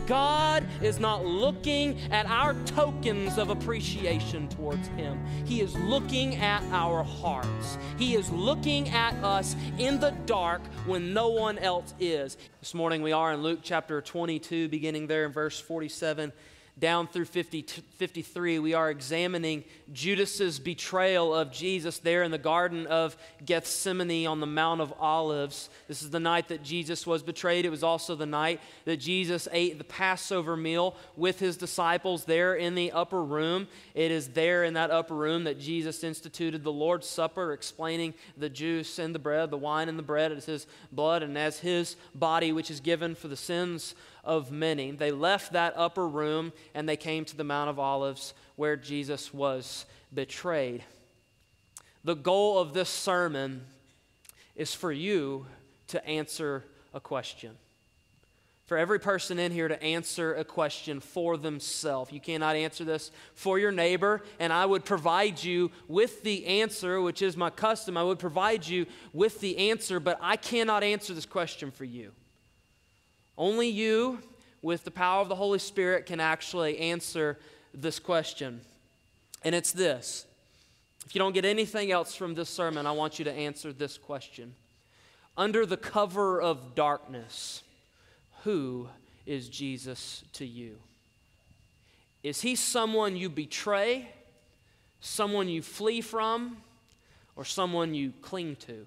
God is not looking at our tokens of appreciation towards Him. He is looking at our hearts. He is looking at us in the dark when no one else is. This morning we are in Luke chapter 22, beginning there in verse 47. Down through 53, we are examining Judas's betrayal of Jesus there in the Garden of Gethsemane on the Mount of Olives. This is the night that Jesus was betrayed. It was also the night that Jesus ate the Passover meal with His disciples there in the upper room. It is there in that upper room that Jesus instituted the Lord's Supper, explaining the juice and the bread, the wine and the bread as His blood and as His body, which is given for the sins of many. They left that upper room and they came to the Mount of Olives where Jesus was betrayed. The goal of this sermon is for you to answer a question. For every person in here to answer a question for themselves. You cannot answer this for your neighbor, and I would provide you with the answer, which is my custom. I would provide you with the answer, but I cannot answer this question for you. Only you, with the power of the Holy Spirit, can actually answer this question. And it's this. If you don't get anything else from this sermon, I want you to answer this question. Under the cover of darkness, who is Jesus to you? Is He someone you betray, someone you flee from, or someone you cling to?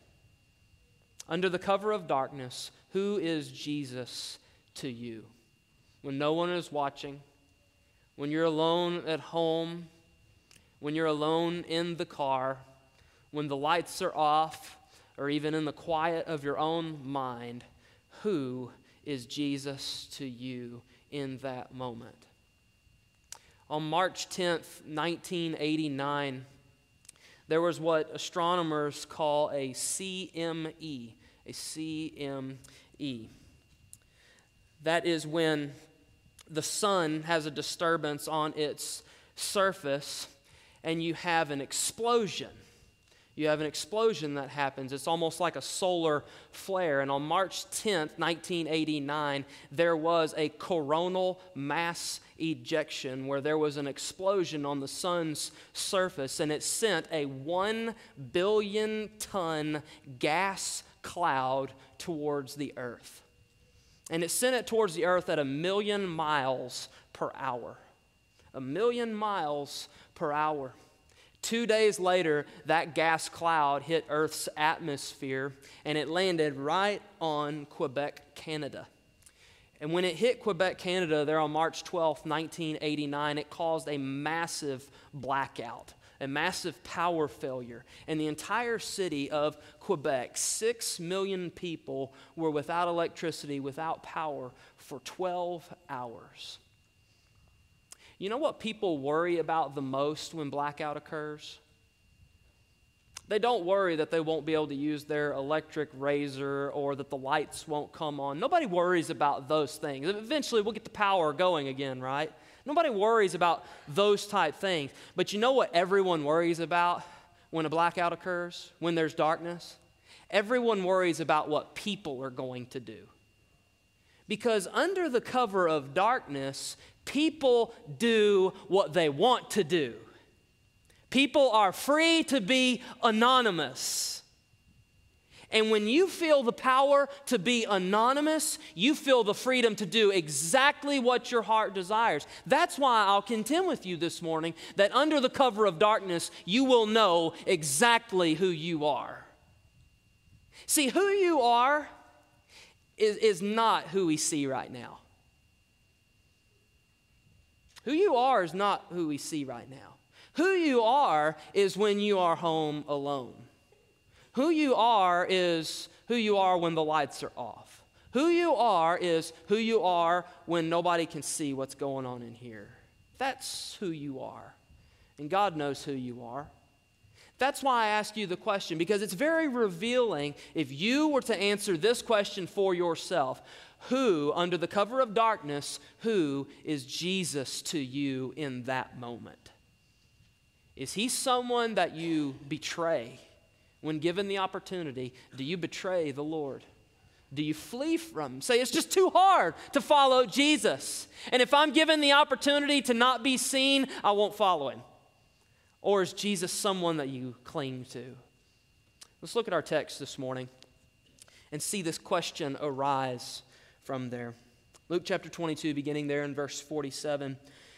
Under the cover of darkness, who is Jesus to you? When no one is watching, when you're alone at home, when you're alone in the car, when the lights are off, or even in the quiet of your own mind, who is Jesus to you in that moment? On March 10th, 1989, there was what astronomers call a CME. A CME. That is when the sun has a disturbance on its surface and you have an explosion. You have an explosion that happens. It's almost like a solar flare. And on March 10th, 1989, there was a coronal mass ejection where there was an explosion on the sun's surface, and it sent a 1 billion ton gas cloud towards the earth. And it sent it towards the earth at 1,000,000 miles per hour. 1,000,000 miles per hour. 2 days later, that gas cloud hit Earth's atmosphere, and it landed right on Quebec, Canada. And when it hit Quebec, Canada, there on March 12th, 1989, it caused a massive blackout, a massive power failure. And the entire city of Quebec, 6 million people, were without electricity, without power for 12 hours. You know what people worry about the most when blackout occurs? They don't worry that they won't be able to use their electric razor or that the lights won't come on. Nobody worries about those things. Eventually we'll get the power going again, right? Nobody worries about those type things. But you know what everyone worries about when a blackout occurs, when there's darkness? Everyone worries about what people are going to do. Because under the cover of darkness, people do what they want to do. People are free to be anonymous. And when you feel the power to be anonymous, you feel the freedom to do exactly what your heart desires. That's why I'll contend with you this morning that under the cover of darkness, you will know exactly who you are. See, who you are is not who we see right now. Who you are is not who we see right now. Who you are is when you are home alone. Who you are is who you are when the lights are off. Who you are is who you are when nobody can see what's going on in here. That's who you are. And God knows who you are. That's why I ask you the question, because it's very revealing if you were to answer this question for yourself. Who, under the cover of darkness, who is Jesus to you in that moment? Is He someone that you betray when given the opportunity? Do you betray the Lord? do you flee from? Say, it's just too hard to follow Jesus. And if I'm given the opportunity to not be seen, I won't follow him. Or is Jesus someone that you cling to? Let's look at our text this morning and see this question arise from there. Luke chapter 22, beginning there in verse 47,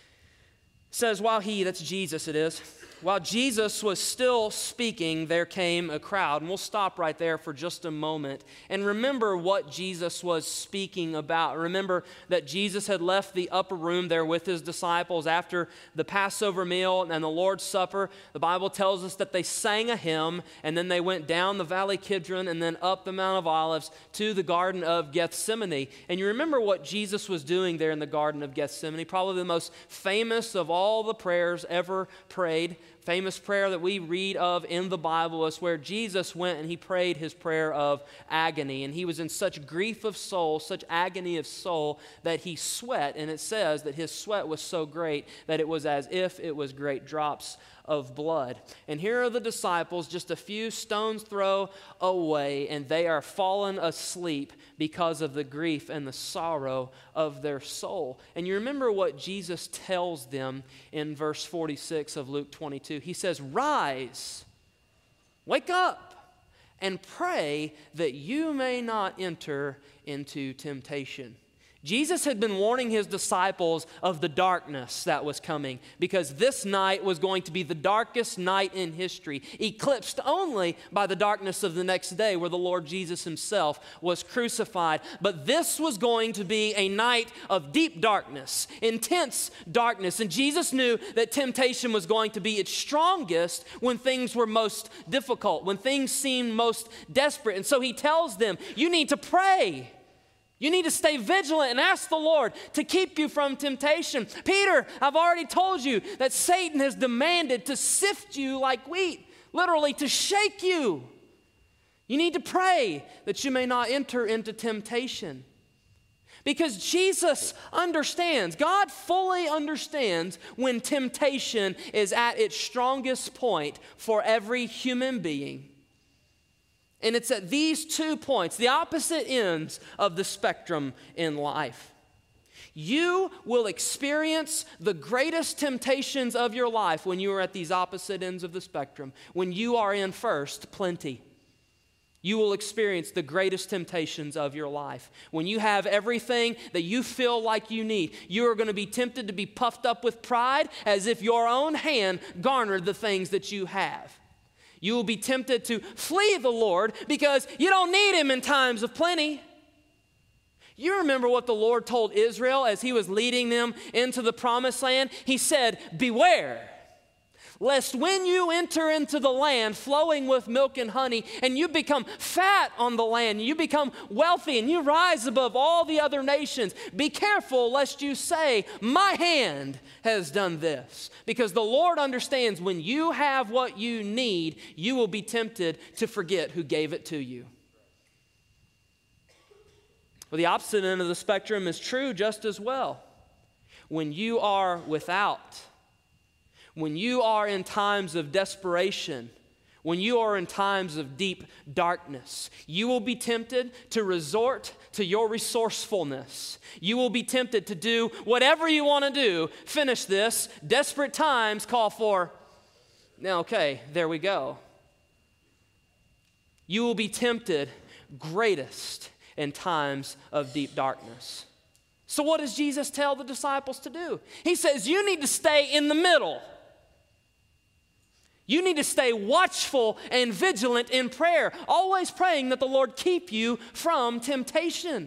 says, that's Jesus it is, while Jesus was still speaking, there came a crowd. And we'll stop right there for just a moment and remember what Jesus was speaking about. Remember that Jesus had left the upper room there with his disciples after the Passover meal and the Lord's Supper. The Bible tells us that they sang a hymn, and then they went down the Valley Kidron and then up the Mount of Olives to the Garden of Gethsemane. And you remember what Jesus was doing there in the Garden of Gethsemane, probably the most famous of all the prayers ever prayed. Famous prayer that we read of in the Bible is where Jesus went and he prayed his prayer of agony. And he was in such grief of soul, such agony of soul, that he sweat. And it says that his sweat was so great that it was as if it was great drops of blood. And here are the disciples just a few stones throw away, and they are fallen asleep because of the grief and the sorrow of their soul. And you remember what Jesus tells them in verse 46 of Luke 22. He says, "Rise, wake up, and pray that you may not enter into temptation." Jesus had been warning his disciples of the darkness that was coming, because this night was going to be the darkest night in history, eclipsed only by the darkness of the next day where the Lord Jesus himself was crucified. But this was going to be a night of deep darkness, intense darkness. And Jesus knew that temptation was going to be its strongest when things were most difficult, when things seemed most desperate. And so he tells them, you need to pray. You need to stay vigilant and ask the Lord to keep you from temptation. Peter, I've already told you that Satan has demanded to sift you like wheat, literally to shake you. You need to pray that you may not enter into temptation. Because Jesus understands, God fully understands when temptation is at its strongest point for every human being. And it's at these 2 points, the opposite ends of the spectrum in life. You will experience the greatest temptations of your life when you are at these opposite ends of the spectrum. When you are in first, plenty. You will experience the greatest temptations of your life. When you have everything that you feel like you need, you are going to be tempted to be puffed up with pride as if your own hand garnered the things that you have. You will be tempted to flee the Lord because you don't need him in times of plenty. You remember what the Lord told Israel as he was leading them into the promised land? He said, beware, lest when you enter into the land flowing with milk and honey, and you become fat on the land, you become wealthy, and you rise above all the other nations, be careful lest you say, my hand has done this. Because the Lord understands when you have what you need, you will be tempted to forget who gave it to you. Well, the opposite end of the spectrum is true just as well. When you are without, when you are in times of desperation, when you are in times of deep darkness, you will be tempted to resort to your resourcefulness. You will be tempted to do whatever you want to do. Finish this. Desperate times call for, now, okay, there we go. You will be tempted greatest in times of deep darkness. So what does Jesus tell the disciples to do? He says, you need to stay in the middle. You need to stay watchful and vigilant in prayer, always praying that the Lord keep you from temptation.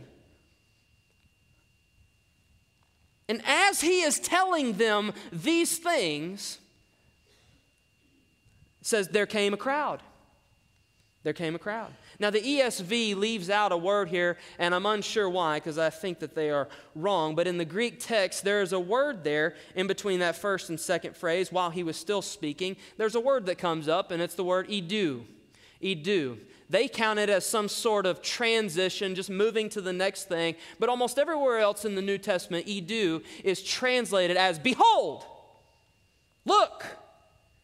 And as he is telling them these things, it says there came a crowd. There came a crowd. Now the ESV leaves out a word here, and I'm unsure why, because I think that they are wrong. But in the Greek text, there is a word there in between that first and second phrase, while he was still speaking. There's a word that comes up, and it's the word idu. Idu. They count it as some sort of transition, just moving to the next thing. But almost everywhere else in the New Testament, idu is translated as behold, look.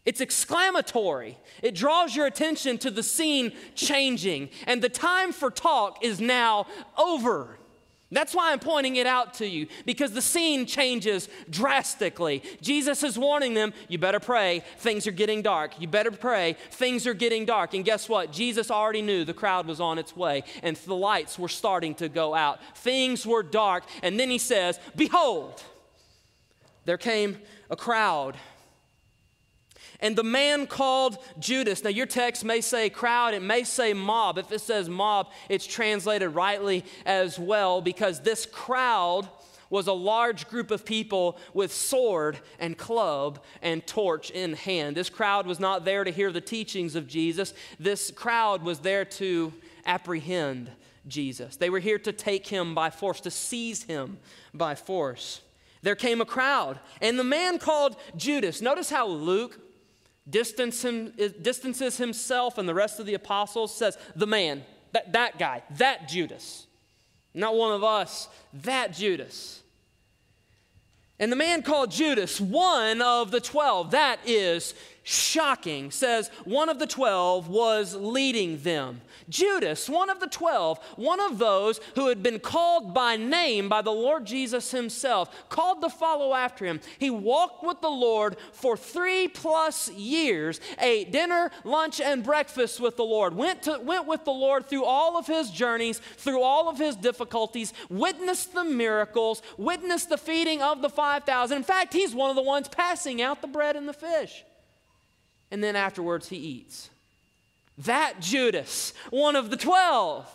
It's exclamatory. It draws your attention to the scene changing, and the time for talk is now over. That's why I'm pointing it out to you, because the scene changes drastically. Jesus is warning them, you better pray, things are getting dark. You better pray, things are getting dark. And guess what? Jesus already knew the crowd was on its way, and the lights were starting to go out. Things were dark, and then he says, behold, there came a crowd. And the man called Judas. Now your text may say crowd, it may say mob. If it says mob, it's translated rightly as well, because this crowd was a large group of people with sword and club and torch in hand. This crowd was not there to hear the teachings of Jesus. This crowd was there to apprehend Jesus. They were here to take him by force, to seize him by force. There came a crowd, and the man called Judas. Notice how Luke distances himself and the rest of the apostles, says the man, that guy, that Judas. Not one of us, that Judas. And the man called Judas, one of the 12, that is shocking, says one of the 12 was leading them. Judas, one of the 12, one of those who had been called by name by the Lord Jesus himself, called to follow after him. He walked with the Lord for 3+ years, ate dinner, lunch, and breakfast with the Lord, went with the Lord through all of his journeys, through all of his difficulties, witnessed the miracles, witnessed the feeding of the 5,000. In fact, he's one of the ones passing out the bread and the fish. And then afterwards he eats. That Judas, one of the 12.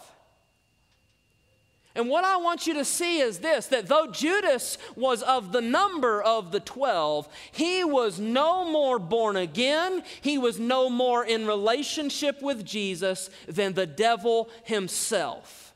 And what I want you to see is this, that though Judas was of the number of the 12, he was no more born again, he was no more in relationship with Jesus than the devil himself.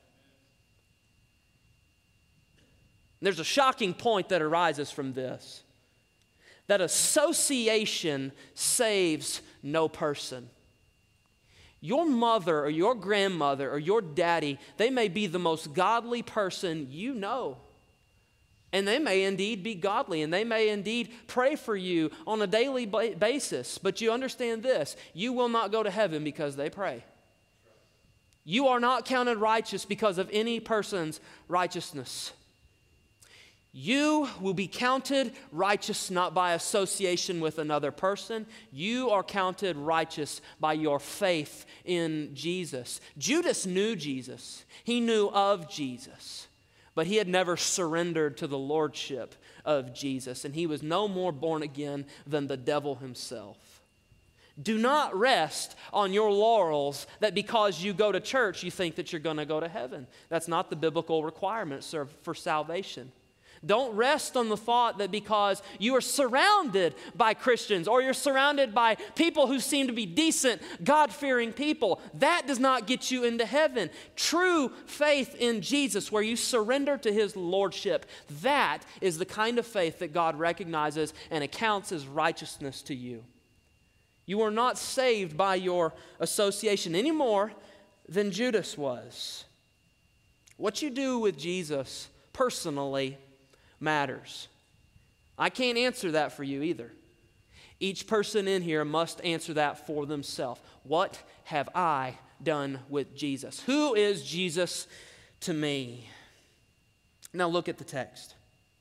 There's a shocking point that arises from this, that association saves no person. Your mother or your grandmother or your daddy, they may be the most godly person you know. And they may indeed be godly, and they may indeed pray for you on a daily basis. But you understand this, you will not go to heaven because they pray. You are not counted righteous because of any person's righteousness. You will be counted righteous not by association with another person. You are counted righteous by your faith in Jesus. Judas knew Jesus. He knew of Jesus, but he had never surrendered to the lordship of Jesus, and he was no more born again than the devil himself. Do not rest on your laurels that because you go to church, you think that you're going to go to heaven. That's not the biblical requirement for salvation. Don't rest on the thought that because you are surrounded by Christians or you're surrounded by people who seem to be decent, God-fearing people, that does not get you into heaven. True faith in Jesus, where you surrender to his lordship, that is the kind of faith that God recognizes and accounts as righteousness to you. You are not saved by your association any more than Judas was. What you do with Jesus personally matters. I can't answer that for you either. Each person in here must answer that for themselves. What have I done with Jesus? Who is Jesus to me? Now look at the text.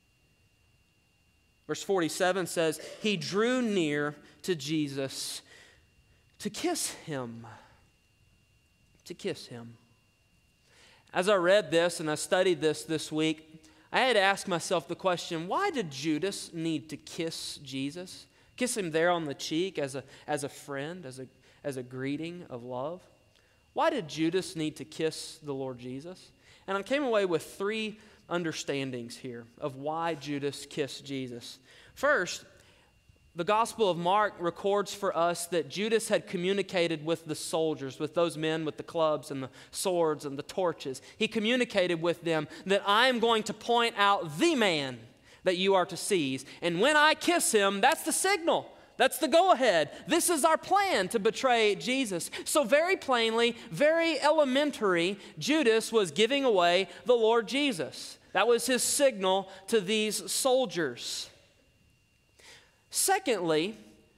Verse 47 says, he drew near to Jesus to kiss him. To kiss him. As I read this and I studied this week, I had to ask myself the question, why did Judas need to kiss Jesus? Kiss him there on the cheek as a friend, as a greeting of love? Why did Judas need to kiss the Lord Jesus? And I came away with 3 understandings here of why Judas kissed Jesus. First, the Gospel of Mark records for us that Judas had communicated with the soldiers, with those men with the clubs and the swords and the torches. He communicated with them that I am going to point out the man that you are to seize. And when I kiss him, that's the signal. That's the go-ahead. This is our plan to betray Jesus. So very plainly, very elementary, Judas was giving away the Lord Jesus. That was his signal to these soldiers. Secondly,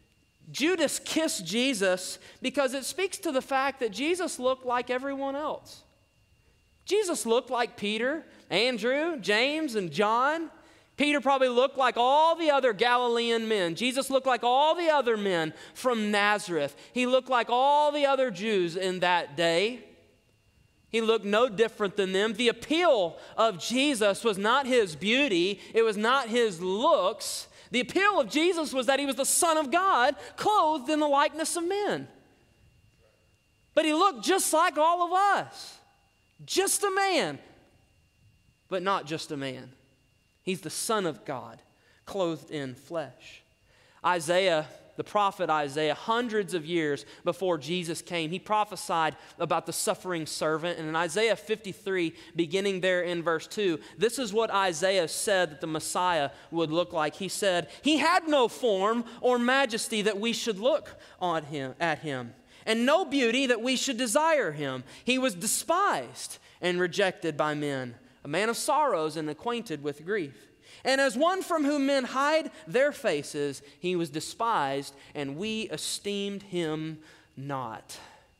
Judas kissed Jesus because it speaks to the fact that Jesus looked like everyone else. Jesus looked like Peter, Andrew, James, and John. Peter probably looked like all the other Galilean men. Jesus looked like all the other men from Nazareth. He looked like all the other Jews in that day. He looked no different than them. The appeal of Jesus was not his beauty. It was not his looks. The appeal of Jesus was that he was the Son of God, clothed in the likeness of men. But he looked just like all of us. Just a man, but not just a man. He's the Son of God, clothed in flesh. Isaiah, the prophet Isaiah, hundreds of years before Jesus came, he prophesied about the suffering servant. And in Isaiah 53, beginning there in verse 2, this is what Isaiah said that the Messiah would look like. He said, "He had no form or majesty that we should look at him, and no beauty that we should desire him. He was despised and rejected by men, a man of sorrows and acquainted with grief. And as one from whom men hide their faces, he was despised, and we esteemed him not."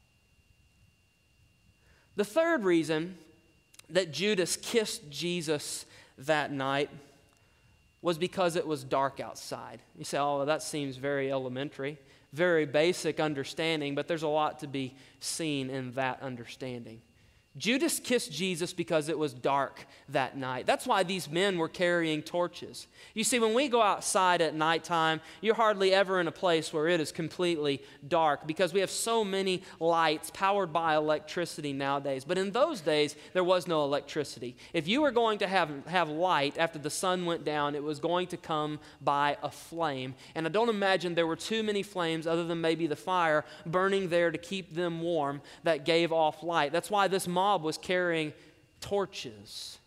The third reason that Judas kissed Jesus that night was because it was dark outside. You say, "Oh, that seems very elementary, very basic understanding," but there's a lot to be seen in that understanding. Judas kissed Jesus because it was dark that night. That's why these men were carrying torches. You see, when we go outside at nighttime, you're hardly ever in a place where it is completely dark because we have so many lights powered by electricity nowadays. But in those days, there was no electricity. If you were going to have light after the sun went down, it was going to come by a flame. And I don't imagine there were too many flames other than maybe the fire burning there to keep them warm that gave off light. That's why this mob was carrying torches.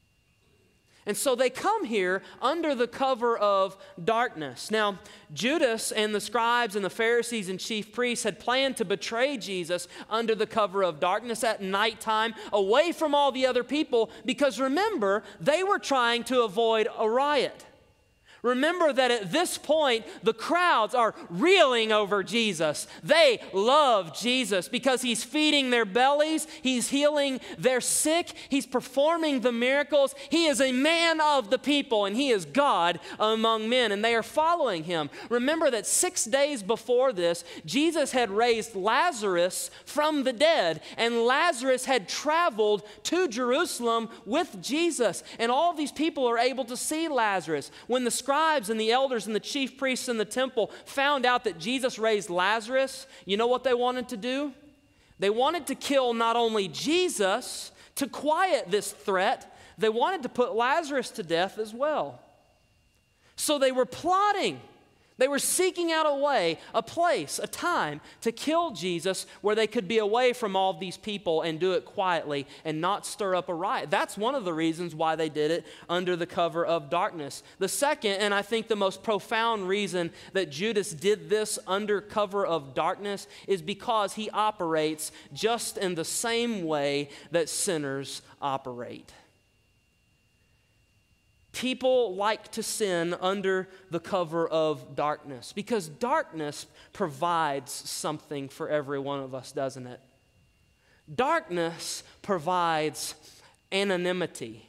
And so they come here under the cover of darkness. Now, Judas and the scribes and the Pharisees and chief priests had planned to betray Jesus under the cover of darkness at nighttime, away from all the other people, because remember, they were trying to avoid a riot. Remember that at this point, the crowds are reeling over Jesus. They love Jesus because he's feeding their bellies, he's healing their sick, he's performing the miracles. He is a man of the people, and he is God among men, and they are following him. Remember that 6 days before this, Jesus had raised Lazarus from the dead, and Lazarus had traveled to Jerusalem with Jesus, and all these people are able to see Lazarus. When the scribes and the elders and the chief priests in the temple found out that Jesus raised Lazarus, you know what they wanted to do? They wanted to kill not only Jesus to quiet this threat, they wanted to put Lazarus to death as well. So they were plotting. They were seeking out a way, a place, a time to kill Jesus where they could be away from all these people and do it quietly and not stir up a riot. That's one of the reasons why they did it under the cover of darkness. The second, and I think the most profound reason that Judas did this under cover of darkness is because he operates just in the same way that sinners operate. People like to sin under the cover of darkness because darkness provides something for every one of us, doesn't it? Darkness provides anonymity.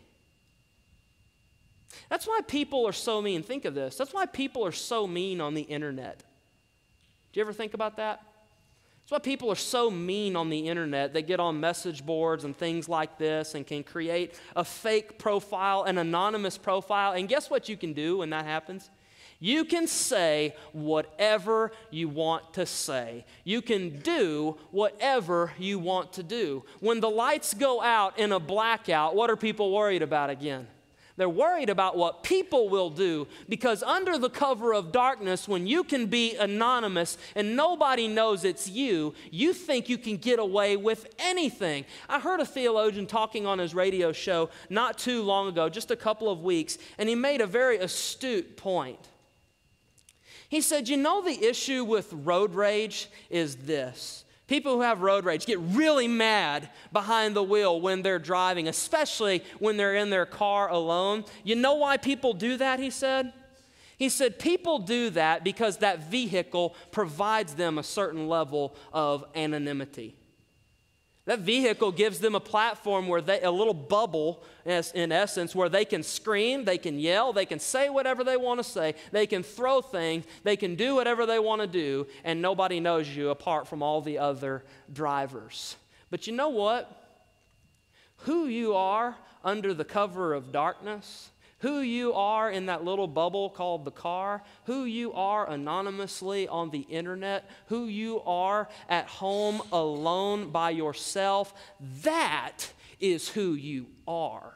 That's why people are so mean. Think of this. That's why people are so mean on the internet. Do you ever think about that? That's why people are so mean on the internet. They get on message boards and things like this and can create a fake profile, an anonymous profile. And guess what you can do when that happens? You can say whatever you want to say. You can do whatever you want to do. When the lights go out in a blackout, what are people worried about again? They're worried about what people will do because under the cover of darkness, when you can be anonymous and nobody knows it's you, you think you can get away with anything. I heard a theologian talking on his radio show not too long ago, just a couple of weeks, and he made a very astute point. He said, you know, the issue with road rage is this. People who have road rage get really mad behind the wheel when they're driving, especially when they're in their car alone. You know why people do that, he said? He said people do that because that vehicle provides them a certain level of anonymity. That vehicle gives them a platform where a little bubble, in essence, where they can scream, they can yell, they can say whatever they want to say, they can throw things, they can do whatever they want to do, and nobody knows you apart from all the other drivers. But you know what? Who you are under the cover of darkness, who you are in that little bubble called the car, who you are anonymously on the internet, who you are at home alone by yourself, that is who you are.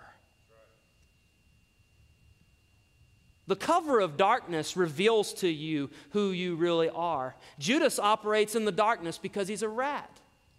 The cover of darkness reveals to you who you really are. Judas operates in the darkness because he's a rat.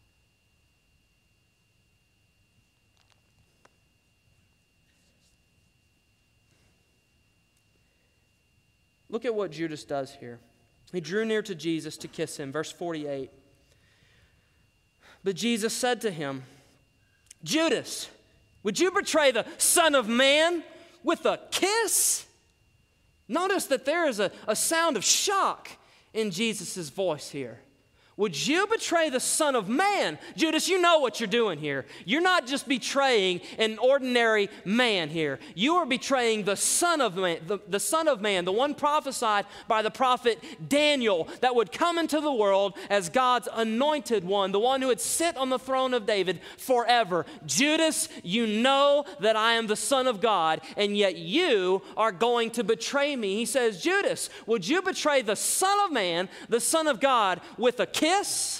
Look at what Judas does here. He drew near to Jesus to kiss him. Verse 48. But Jesus said to him, Judas, would you betray the Son of Man with a kiss? Notice that there is a sound of shock in Jesus' voice here. Would you betray the Son of Man? Judas, you know what you're doing here. You're not just betraying an ordinary man here. You are betraying the Son of Man, the Son of Man, the one prophesied by the prophet Daniel that would come into the world as God's anointed one, the one who would sit on the throne of David forever. Judas, you know that I am the Son of God, and yet you are going to betray me. He says, Judas, would you betray the Son of Man, the Son of God, with a kiss?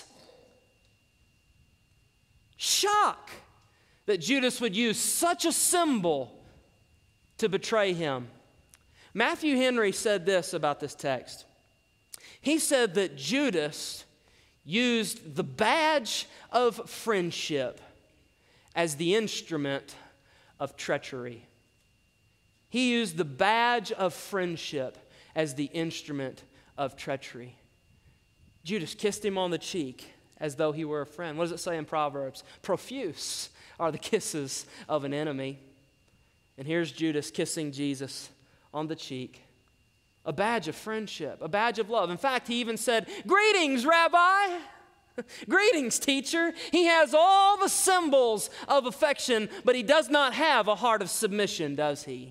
Shock that Judas would use such a symbol to betray him. Matthew Henry said this about this text. He said that Judas used the badge of friendship as the instrument of treachery. He used the badge of friendship as the instrument of treachery. Judas kissed him on the cheek as though he were a friend. What does it say in Proverbs? Profuse are the kisses of an enemy. And here's Judas kissing Jesus on the cheek. A badge of friendship, a badge of love. In fact, he even said, greetings, Rabbi. Greetings, teacher. He has all the symbols of affection, but he does not have a heart of submission, does he?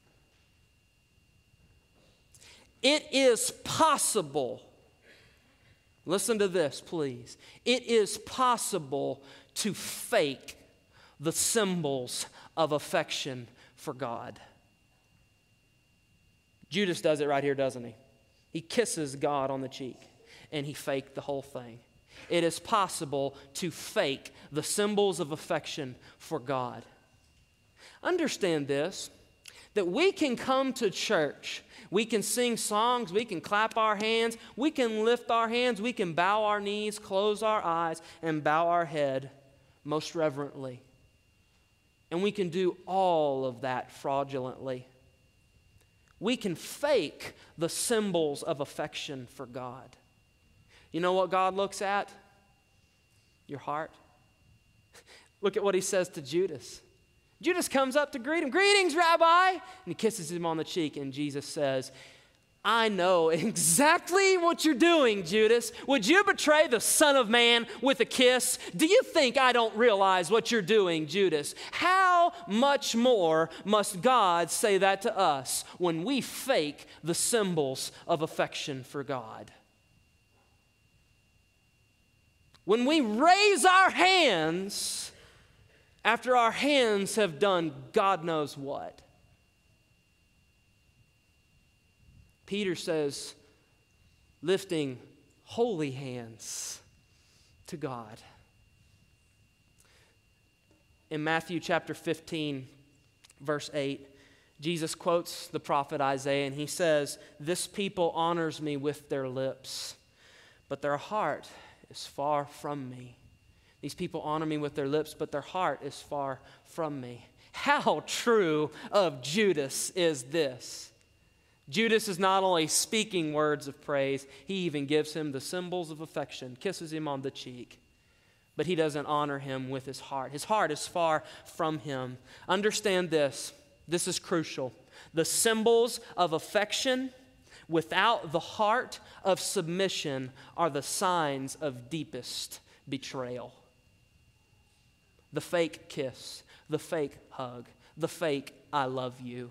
It is possible. Listen to this, please. It is possible to fake the symbols of affection for God. Judas does it right here, doesn't he? He kisses God on the cheek, and he faked the whole thing. It is possible to fake the symbols of affection for God. Understand this, that we can come to church, we can sing songs, we can clap our hands, we can lift our hands, we can bow our knees, close our eyes, and bow our head most reverently. And we can do all of that fraudulently. We can fake the symbols of affection for God. You know what God looks at? Your heart. Look at what he says to Judas. Judas comes up to greet him. Greetings, Rabbi. And he kisses him on the cheek. And Jesus says, I know exactly what you're doing, Judas. Would you betray the Son of Man with a kiss? Do you think I don't realize what you're doing, Judas? How much more must God say that to us when we fake the symbols of affection for God? When we raise our hands after our hands have done God knows what. Peter says, lifting holy hands to God. In Matthew chapter 15, verse 8, Jesus quotes the prophet Isaiah, and he says, this people honors me with their lips, but their heart is far from me. These people honor me with their lips, but their heart is far from me. How true of Judas is this? Judas is not only speaking words of praise, he even gives him the symbols of affection, kisses him on the cheek, but he doesn't honor him with his heart. His heart is far from him. Understand this. This is crucial. The symbols of affection Without the heart of submission are the signs of deepest betrayal. The fake kiss, the fake hug, the fake I love you.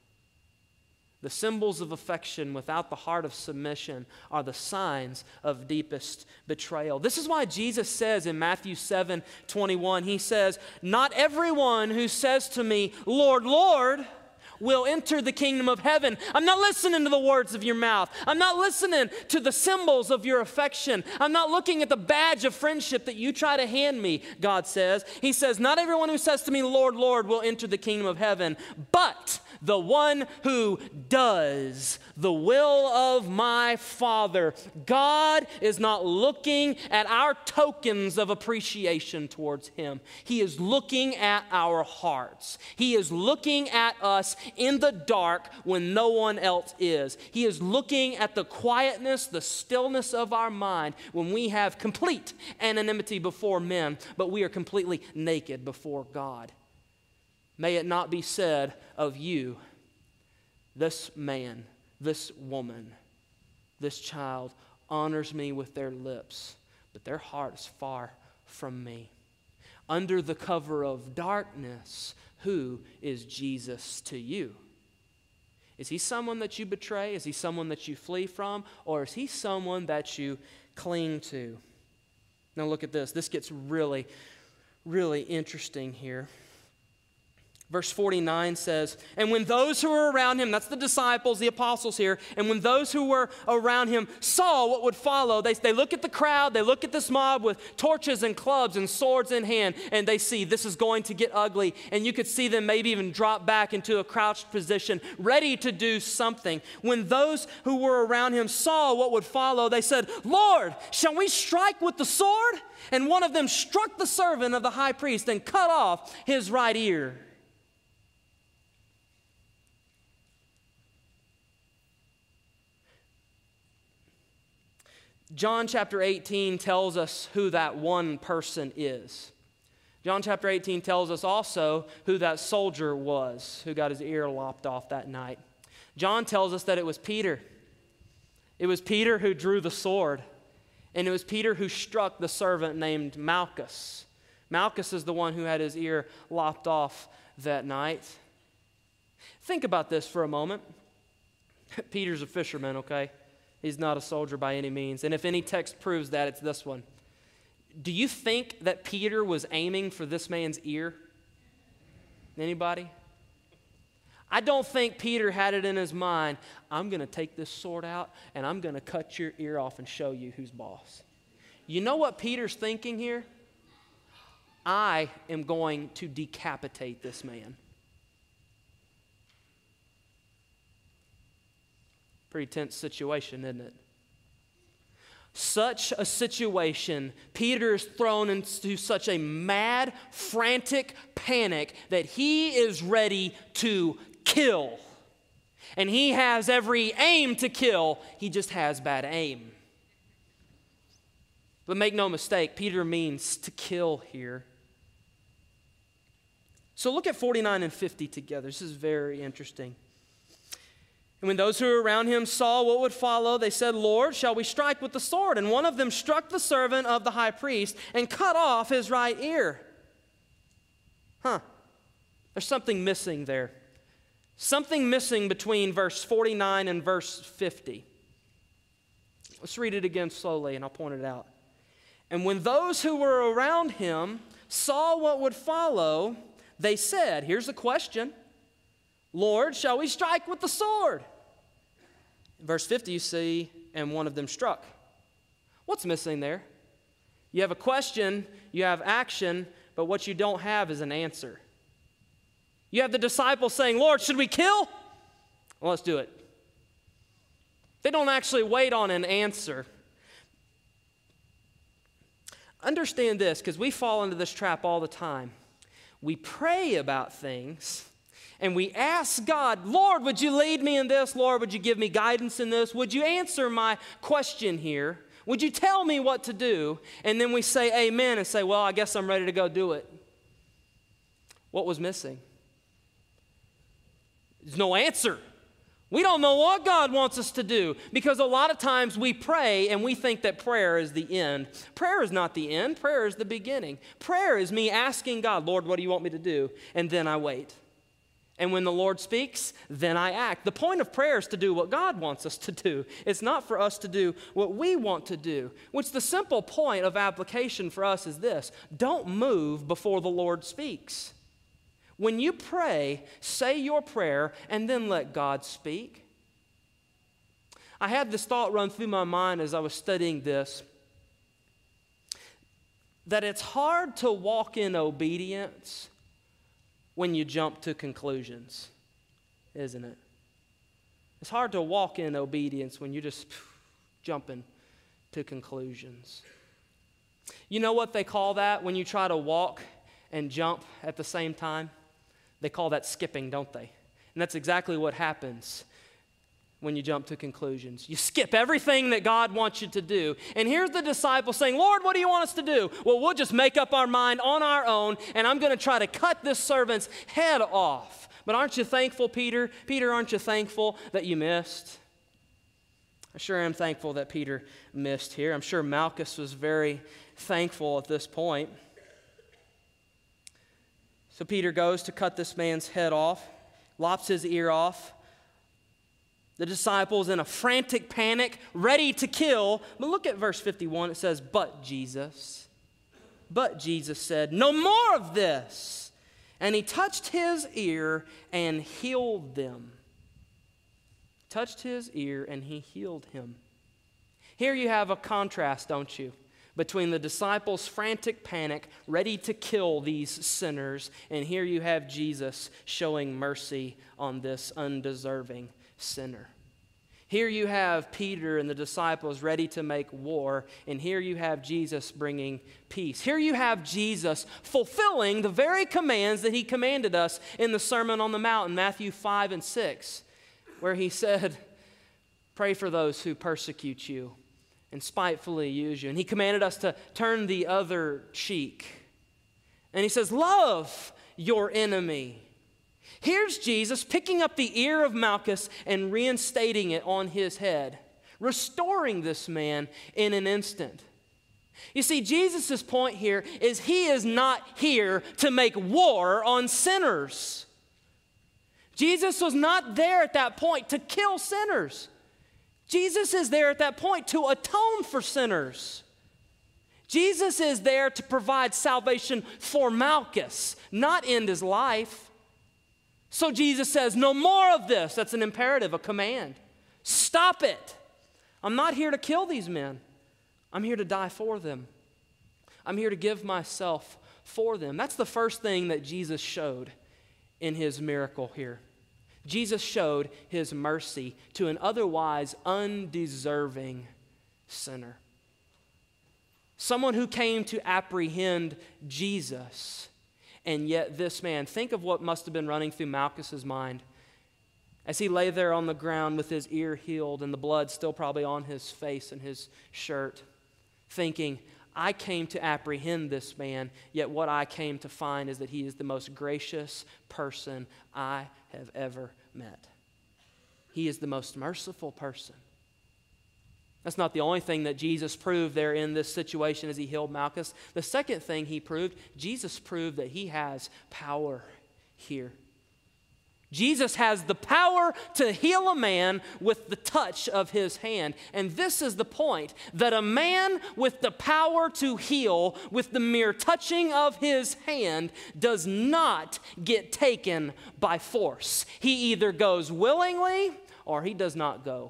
The symbols of affection without the heart of submission are the signs of deepest betrayal. This is why Jesus says in Matthew 7:21, he says, "Not everyone who says to me, 'Lord, Lord,' will enter the kingdom of heaven." I'm not listening to the words of your mouth. I'm not listening to the symbols of your affection. I'm not looking at the badge of friendship that you try to hand me, God says. He says, "Not everyone who says to me, 'Lord, Lord,' will enter the kingdom of heaven, but the one who does the will of my Father." God is not looking at our tokens of appreciation towards Him. He is looking at our hearts. He is looking at us in the dark when no one else is. He is looking at the quietness, the stillness of our mind when we have complete anonymity before men, but we are completely naked before God. May it not be said of you, "This man, this woman, this child honors me with their lips, but their heart is far from me." Under the cover of darkness, who is Jesus to you? Is He someone that you betray? Is He someone that you flee from? Or is He someone that you cling to? Now look at this. This gets really, really interesting here. Verse 49 says, "And when those who were around him," that's the disciples, the apostles here, "and when those who were around him saw what would follow," they look at the crowd, they look at this mob with torches and clubs and swords in hand, and they see this is going to get ugly. And you could see them maybe even drop back into a crouched position, ready to do something. When those who were around him saw what would follow, they said, "Lord, shall we strike with the sword?" And one of them struck the servant of the high priest and cut off his right ear. John chapter 18 tells us who that one person is. John chapter 18 tells us also who that soldier was who got his ear lopped off that night. John tells us that it was Peter. It was Peter who drew the sword, and it was Peter who struck the servant named Malchus. Malchus is the one who had his ear lopped off that night. Think about this for a moment. Peter's a fisherman, okay? He's not a soldier by any means. And if any text proves that, it's this one. Do you think that Peter was aiming for this man's ear? Anybody? I don't think Peter had it in his mind, "I'm going to take this sword out and I'm going to cut your ear off and show you who's boss." You know what Peter's thinking here? I am going to decapitate this man. Pretty tense situation, isn't it? Such a situation, Peter is thrown into such a mad, frantic panic that he is ready to kill. And he has every aim to kill, he just has bad aim. But make no mistake, Peter means to kill here. So look at 49 and 50 together. This is very interesting. "And when those who were around him saw what would follow, they said, 'Lord, shall we strike with the sword?' And one of them struck the servant of the high priest and cut off his right ear." There's something missing there. Something missing between verse 49 and verse 50. Let's read it again slowly and I'll point it out. "And when those who were around him saw what would follow, they said," here's the question, "Lord, shall we strike with the sword?" In verse 50 you see, "And one of them struck." What's missing there? You have a question, you have action, but what you don't have is an answer. You have the disciples saying, "Lord, should we kill?" Well, let's do it. They don't actually wait on an answer. Understand this, because we fall into this trap all the time. We pray about things, and we ask God, "Lord, would you lead me in this? Lord, would you give me guidance in this? Would you answer my question here? Would you tell me what to do?" And then we say amen and say, "Well, I guess I'm ready to go do it." What was missing? There's no answer. We don't know what God wants us to do because a lot of times we pray and we think that prayer is the end. Prayer is not the end. Prayer is the beginning. Prayer is me asking God, Lord, what do you want me to do? And then I wait. And when the Lord speaks, then I act. The point of prayer is to do what God wants us to do. It's not for us to do what we want to do. Which the simple point of application for us is this: don't move before the Lord speaks. When you pray, say your prayer and then let God speak. I had this thought run through my mind as I was studying this, that it's hard to walk in obedience when you jump to conclusions, isn't it? It's hard to walk in obedience when you're just jumping to conclusions. You know what they call that when you try to walk and jump at the same time? They call that skipping, don't they? And that's exactly what happens when you jump to conclusions. You skip everything that God wants you to do. And here's the disciples saying, Lord, what do you want us to do? Well, we'll just make up our mind on our own, and I'm going to try to cut this servant's head off. But aren't you thankful, Peter? Peter, aren't you thankful that you missed? I sure am thankful that Peter missed here. I'm sure Malchus was very thankful at this point. So Peter goes to cut this man's head off, lops his ear off. The disciples in a frantic panic, ready to kill. But look at verse 51. It says, But Jesus said, no more of this. And he touched his ear and healed them. Touched his ear and he healed him. Here you have a contrast, don't you, between the disciples' frantic panic, ready to kill these sinners, and here you have Jesus showing mercy on this undeserving sinner. Here you have Peter and the disciples ready to make war, and here you have Jesus bringing peace. Here you have Jesus fulfilling the very commands that he commanded us in the Sermon on the Mount in Matthew 5 and 6, where he said, pray for those who persecute you and spitefully use you. And he commanded us to turn the other cheek. And he says, love your enemy. Here's Jesus picking up the ear of Malchus and reinstating it on his head, restoring this man in an instant. You see, Jesus' point here is he is not here to make war on sinners. Jesus was not there at that point to kill sinners. Jesus is there at that point to atone for sinners. Jesus is there to provide salvation for Malchus, not end his life. So Jesus says, no more of this. That's an imperative, a command. Stop it. I'm not here to kill these men. I'm here to die for them. I'm here to give myself for them. That's the first thing that Jesus showed in his miracle here. Jesus showed his mercy to an otherwise undeserving sinner. Someone who came to apprehend Jesus. And yet this man, think of what must have been running through Malchus's mind as he lay there on the ground with his ear healed and the blood still probably on his face and his shirt, thinking, I came to apprehend this man, yet what I came to find is that he is the most gracious person I have ever met. He is the most merciful person. That's not the only thing that Jesus proved there in this situation as he healed Malchus. The second thing he proved, Jesus proved that he has power here. Jesus has the power to heal a man with the touch of his hand. And this is the point, that a man with the power to heal with the mere touching of his hand does not get taken by force. He either goes willingly or he does not go.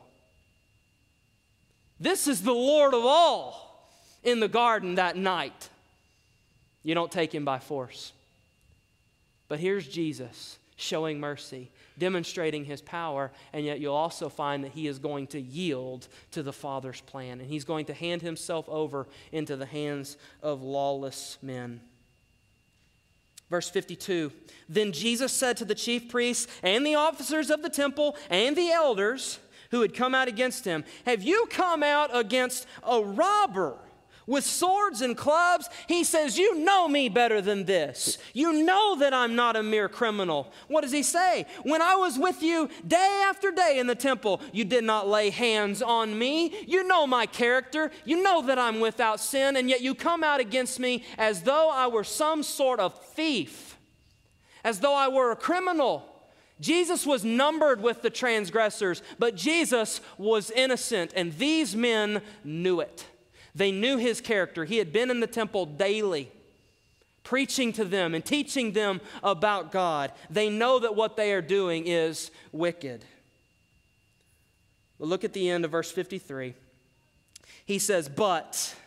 This is the Lord of all in the garden that night. You don't take him by force. But here's Jesus showing mercy, demonstrating his power, and yet you'll also find that he is going to yield to the Father's plan, and he's going to hand himself over into the hands of lawless men. Verse 52, then Jesus said to the chief priests and the officers of the temple and the elders who had come out against him, have you come out against a robber with swords and clubs. He says, you know me better than this. You know that I'm not a mere criminal. What does he say? When I was with you day after day in the temple, you did not lay hands on me. You know my character. You know that I'm without sin, and yet you come out against me as though I were some sort of thief, as though I were a criminal. Jesus was numbered with the transgressors, but Jesus was innocent, and these men knew it. They knew his character. He had been in the temple daily, preaching to them and teaching them about God. They know that what they are doing is wicked. But look at the end of verse 53. He says, but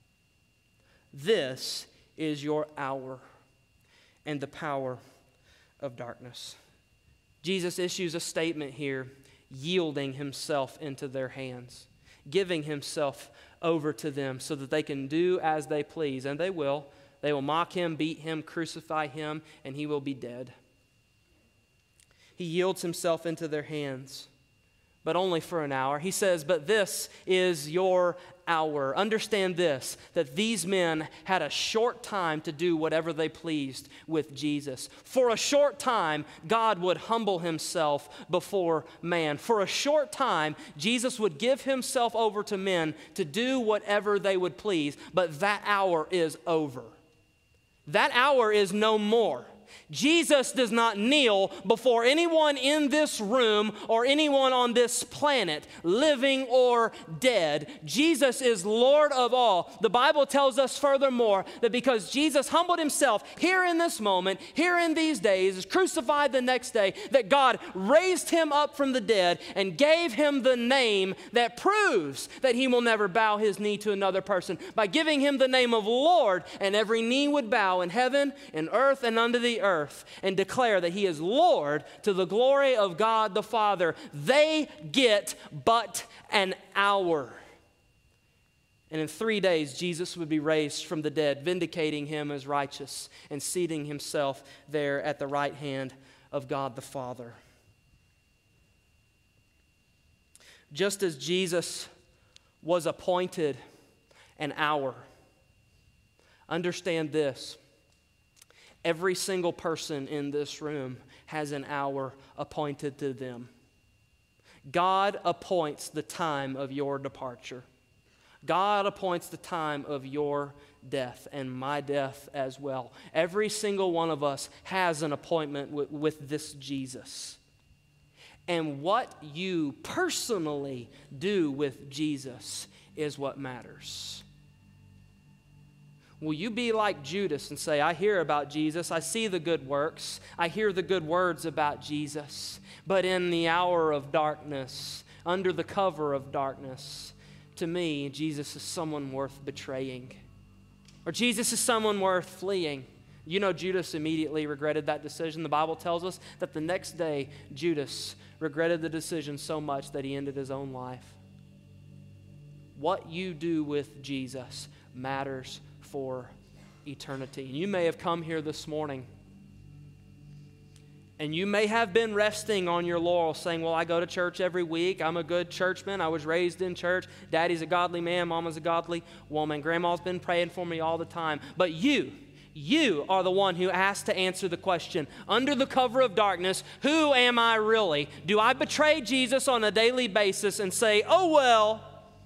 this is your hour and the power of darkness. Jesus issues a statement here, yielding himself into their hands, giving himself over to them so that they can do as they please. And they will. They will mock him, beat him, crucify him, and he will be dead. He yields himself into their hands, but only for an hour. He says, but this is your hour. Understand this, that these men had a short time to do whatever they pleased with Jesus. For a short time, God would humble himself before man. For a short time, Jesus would give himself over to men to do whatever they would please. But that hour is over. That hour is no more. Jesus does not kneel before anyone in this room or anyone on this planet, living or dead. Jesus is Lord of all. The Bible tells us furthermore that because Jesus humbled himself here in this moment, here in these days, is crucified the next day, that God raised him up from the dead and gave him the name that proves that he will never bow his knee to another person by giving him the name of Lord, and every knee would bow in heaven, in earth, and under the earth, and declare that he is Lord to the glory of God the Father. They get but an hour. And in 3 days, Jesus would be raised from the dead, vindicating him as righteous and seating himself there at the right hand of God the Father. Just as Jesus was appointed an hour, understand this. Every single person in this room has an hour appointed to them. God appoints the time of your departure. God appoints the time of your death and my death as well. Every single one of us has an appointment with this Jesus. And what you personally do with Jesus is what matters. Will you be like Judas and say, I hear about Jesus, I see the good works, I hear the good words about Jesus, but in the hour of darkness, under the cover of darkness, to me, Jesus is someone worth betraying, or Jesus is someone worth fleeing. You know, Judas immediately regretted that decision. The Bible tells us that the next day, Judas regretted the decision so much that he ended his own life. What you do with Jesus matters for eternity. And you may have come here this morning and you may have been resting on your laurels saying, well, I go to church every week. I'm a good churchman. I was raised in church. Daddy's a godly man. Mama's a godly woman. Grandma's been praying for me all the time. But you are the one who has to answer the question, under the cover of darkness, who am I really? Do I betray Jesus on a daily basis and say, oh, well,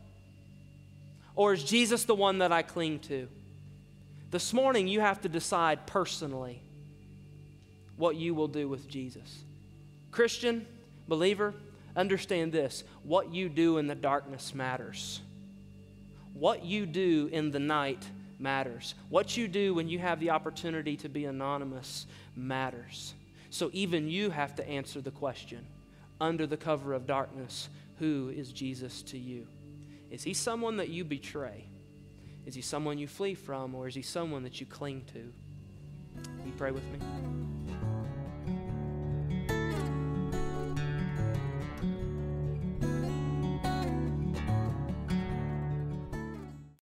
or is Jesus the one that I cling to? This morning, you have to decide personally what you will do with Jesus. Christian, believer, understand this. What you do in the darkness matters. What you do in the night matters. What you do when you have the opportunity to be anonymous matters. So even you have to answer the question, under the cover of darkness, who is Jesus to you? Is he someone that you betray? Is he someone you flee from, or is he someone that you cling to? Will you pray with me?